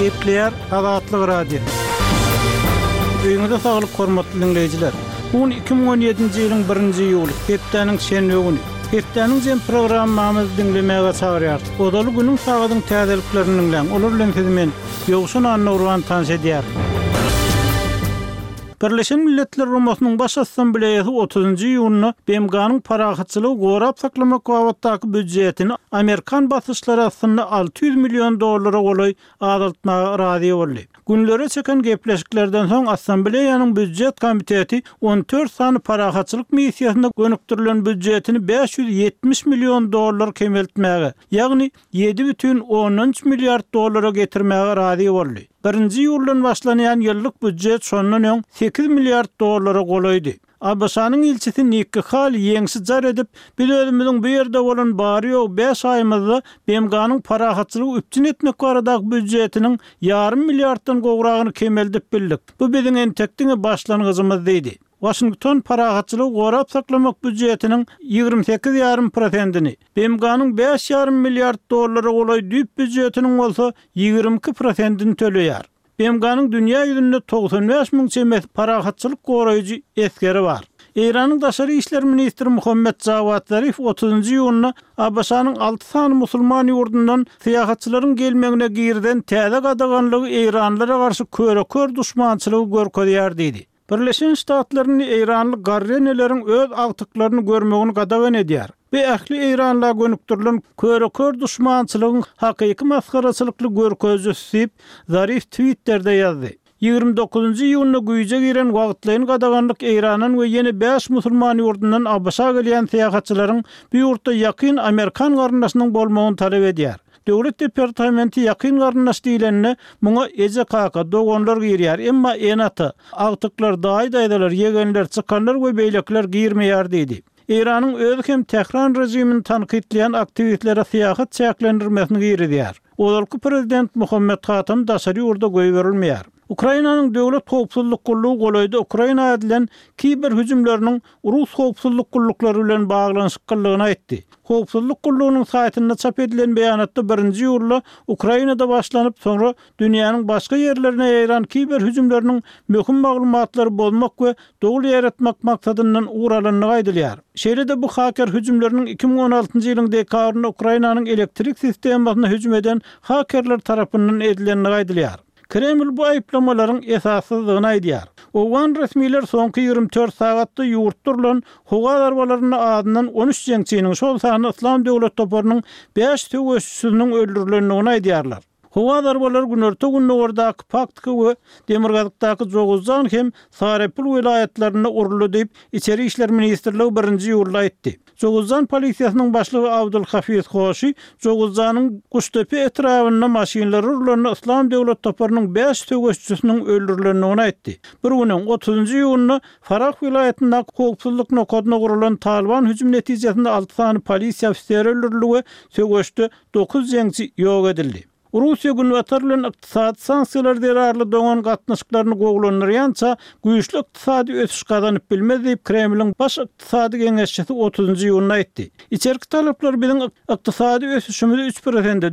Gepleyer Azatlyk Radio. Öňüňizde saglyk hormatly dinleýijiler. Bugün 2017-nji ýylyň 1-nji ýuly, hepdeniň şenbe güni. Hepdeniň jem programmamyzy dinlemäge çagyrýar. Odaly günüň sagadyň täzeliklerini dinleň. Olar bilen sizmen ýogşun anlawran tans edýär. Birleşen Milletler Rumasynyň baş assambleýasy 30-njy ýulyny BMG-nyň parahatçylygy gorap saklamak wagtdaky büdjetini Amerikan basyşlary aslynda $600 milyon golay azaltmaga razy boldy. Günlere çeken gepleşiklerden soň assambleýanyň büdjet komiteti 14 sany parahatçylyk missiýasyna gönükdirilen büdjetini $570 milyon kemeltmäge, ýagny $7,13 milyard getirmäge razy boldy. 1-nji ýyldan başlanýan ýyllyk büdjet sonundan öň $8 milyard golaydy. Abbasanyň ilçisi Nikki Haley ýeňsi jar edip, biz özümiziň bu ýerde bolan bary ýok 5 aýymyzda BMG-nyň parahatçylygy üpçün etmek baradaky büdjetiniň $500 milyarddan gowragyny kemeldip bildik. Bu biziň entekdiňe başlangyjymyz diýdi. Washington parahatçylygy gorap saklamak büdjetiniň 28,5%-ni, BMG-nyň $5,5 milyard golay düýp büdjetiniň bolsa 22%-ni töleýär. BMG-nyň dünýä ýüzünde 95 000 çemet parahatçylyk goraýjy eskeri bar. Iranyň daşary işler ministri Muhammed Javad Zarif 30-njy ýylyny Abbasanyň 6 sany musulman ýurdundan syýahatçylaryň gelmegine girden täze gadaganlygy Iranlylara garşy körekör duşmançylygy görkezýär diýdi. Birleşen Ştatlaryň Iranly garreneleriň öz agtyklaryny görmegini gadagan edýär. Bu ähli Iranla gönükdirilen körekör duşmançylygyň hakyky maskaraçylykly görkezýüsip Zarif Twitter'de ýazdy. 29-njy ýylyny güýje giren wagtlaryň gadaganlyk Iranyň we ýene 5 musulman ýurdundan Abbasa gelýän syýahatçylaryň bu ýurtda ýakyn Amerikan garnaşynyň bolmagyny talap edýär. Döwlet departamenti ýakyn garnaş diýilende muňa EJKK dogonlar girýär, emma enata agtyklar daýdaýdalar, ýegenler, çykanlar we beýlekler girmeýär diýdi. Iranyň öz hem Tehran rejimini tanqidleyen aktivitlere syýahat çäklendirmesini girýär. Olalky prezident Muhammed Hatam daşary ýurda goý berilmeýär. Ukrainanyň döwlet howpsuzlyk gullugy golaydy Ukraina edilen kiber hüjümleriniň Rus howpsuzlyk gullukları bilen baglanyşykylygyny aýtdy. Howpsuzlyk gullugynyň saýtynda çap edilen beýanatda 1-nji ýyly Ukrainada başlanyp soňra dünýäniň başga ýerlerine ýaýran kiber hüjümleriniň möhüm maglumatlary bolmak we dogul ýaratmak maksadynyň uğralanlygy aýdylýar. Şeýlede bu haker hüjümleriniň 2016-njy ýylyň dekabrynda Ukrainanyň elektrik sistemasyna hüjüm eden hakerler tarapyndan edilenligi aýdylýar. Kreml bu aýplamalaryň esassyzlygyny aýdýar. Owan resmiler soňky 24 sagatda ýurtdurlan howa darbalaryny adynyň 13 jeňçiniň şol sany İslam döwlet toparynyň 5 töwüşçüsiniň öldürilendigini aýdýarlar. Howa darbalary günörte günnordaky Paktky we Demirgazykdaky Joguzdan hem Sarepul vilayetlerine uruldy diýip İçeri işler ministrligi 1-nji ýylda aýtdy. Joguzdan polisiýasynyň başlygy Abdulhafiz Hoşy Joguzdanyň Guştepe etrafynda maşinler urulan İslam döwlet toparynyň 5 töwüşçüsiniň öldürilendigini aýtdy. Bir günüň 30-njy ýylyny Farah vilayetinde howpsuzlyk nokadyna gurulan Taliban hüjüm netijesinde 6 sany polisiýa ofiseri öldürildi we söwüşde 9 jeňçi ýok edildi. Russiýa günwatarlyň ykdysady sanksiýalar derarly doňan gatnaşyklaryny gowlanýança güýçli ykdysady ösüş gazanyp bilmez diýip Kremliň baş ykdysady geňeşçisi 30-njy ýylyna aýtdy. İçerki talaplar biziň ykdysady ösüşimizi 3%,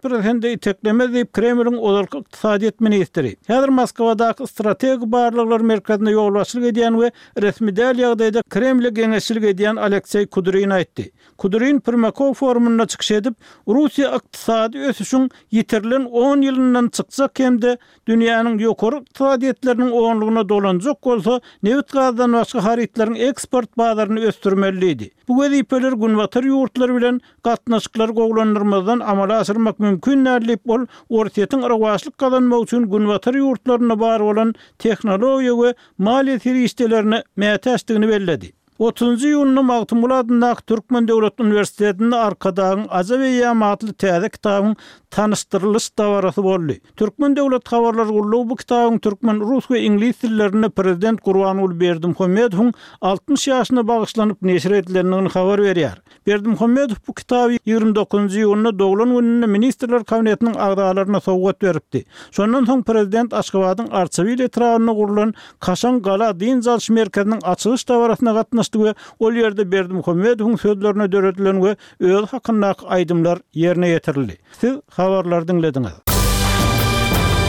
4% iteklemez diýip Kremliň olalky ykdysadyýet ministri. Häzir Moskwadaky strategik barlyklar merkezinde ýolbaşçylyk edýän we resmi däl ýagdaýda Kremliň geňeşçilik edýän Aleksey Kudurin aýtdy. Kudurin Primakov forumuna çykyş edip, Russiýa ykdysady ösüşüň ýitirilen 10 ýylyndan çykjak hemde dünýäniň ýokary ykdysadyetleriniň oňlugyna dolanjak bolsa, neft gazdan başga haritlaryň eksport bazaryny östürmeliydi. Bu gezipeler günwatar ýurtlar bilen gatnaşyklar gowlanyrmazdan amala aşyrmak mümkin nädip bol, ortaýatyň arawaçlyk kazanmak üçin günwatar ýurtlaryna bar bolan tehnologiýa we maliýet işlerini mätäçdigini belledi. 30-njy ýylyny Magtymul adyndaky Türkmen Döwlet Uniwersitetinde arkadagyň aza we ýamaatly täze kitabyň tanıştırılış dawarasy boldy. Türkmen Döwlet Habarlar Gullugy bu kitabyň türkmen, rus we ingliz tillerinde Prezident Gurbanuly Berdimuhammedowyň 60 ýaşyna bagyşlanyp neşir edilendigini habar berýär. Berdimuhammedow bu kitaby 29-njy ýylyny doglan gününe Ministrler Kabinetiniň agdalaryna sowgat beripdi. Şondan soň Prezident Aşgabatyň Arçavil etrawyna gurulan Kaşan Gala din jalşy merkeziniň açylyş dawarasyna gatnaşdy we ol ýerde Berdimuhammedowyň sözlerine döredilen we öz hakyndaky aýdymlar ýerine ýetirildi. Siz habarlar dinlediňiz.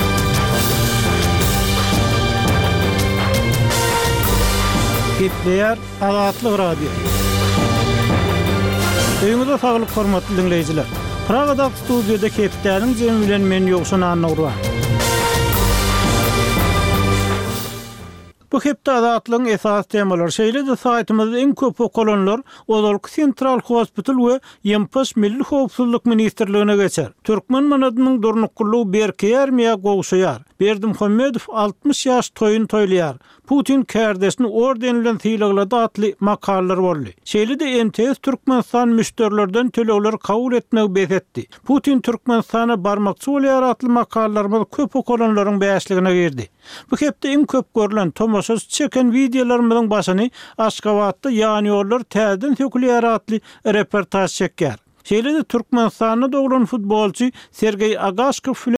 Kepler Azatlyk Radio. Öňüňizde saglyk hormatly dinleýijiler. Pragada studiýada Keplerniň jemi bilen men ýokşan anagurwa. Bu hepde Azatlygyň esas temalary şeýle-de saýtymyzda en köp okulanlar Ozalky Sentral Hospital we Ýempaş Milli Howpsuzlyk Ministrligine geçer. Türkmen manadynyň durnuklugy berkeýär miýa gowşaýar. Berdimuhammedow 60 ýaş toýun toýlaýar. Putin kärdeşini orden bilen sylaglady atly makallar boldy. Şeýle-de MTS Türkmenistan müşterilerden tölegler kabul etmek bezetdi. Putin Türkmenistana barmakçy bolýar atly makallarymyz köp okulanlaryň bäşligine girdi. Bu hepde en köp görülen tomoşa çeken videolarymyzyň başyny Aşgabatda ýanýorlar täzeden sökülýär atly reportaj çekýär. Şeýle-de Türkmenistanda doglan futbolçy Sergey Agashkov